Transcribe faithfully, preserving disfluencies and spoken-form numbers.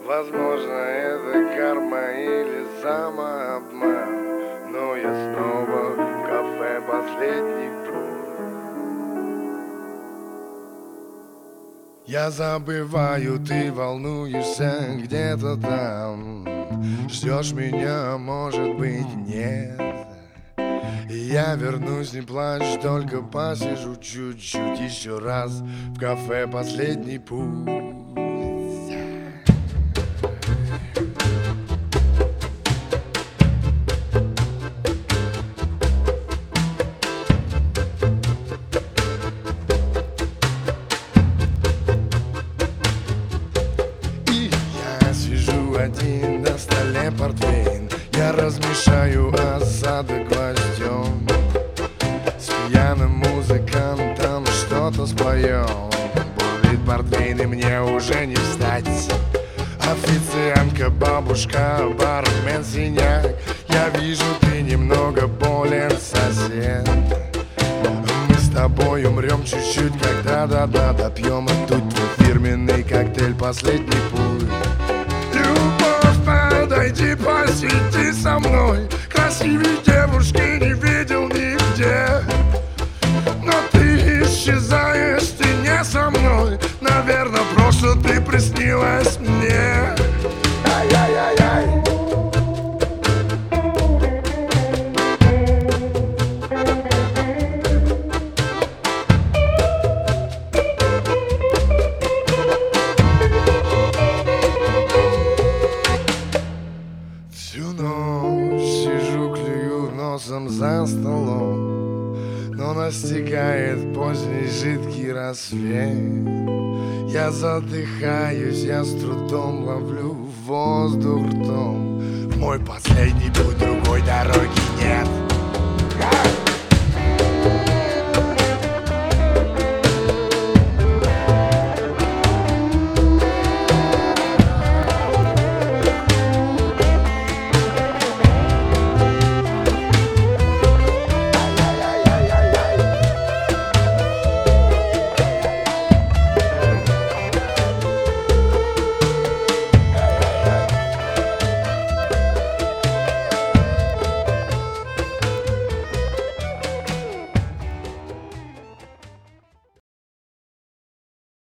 Возможно, это карма или самообман, но я снова в кафе «Последний путь». Я забываю, ты волнуешься где-то там, ждешь меня, может быть, нет. И я вернусь, не плачь, только посижу чуть-чуть еще раз в кафе «Последний путь». Один на столе портвейн, я размешаю осадок гвоздем. С пьяным музыкантом что-то споем. Бурлит портвейн, и мне уже не встать. Официантка, бабушка, бармен, синяк. Я вижу, ты немного болен, сосед. Мы с тобой умрем чуть-чуть, когда да-да допьем. И тут твой фирменный коктейль «Последний путь». Любовь, подойди, посиди со мной. Красивей девушки не видел нигде. Но ты исчезаешь, ты не со мной. Наверное, просто ты приснилась мне. Ай-яй-яй-яй. Всю ночь сижу, клюю носом за столом, но настигает поздний жидкий рассвет. Я задыхаюсь, я с трудом ловлю воздух ртом. В мой последний путь, другой дороги нет.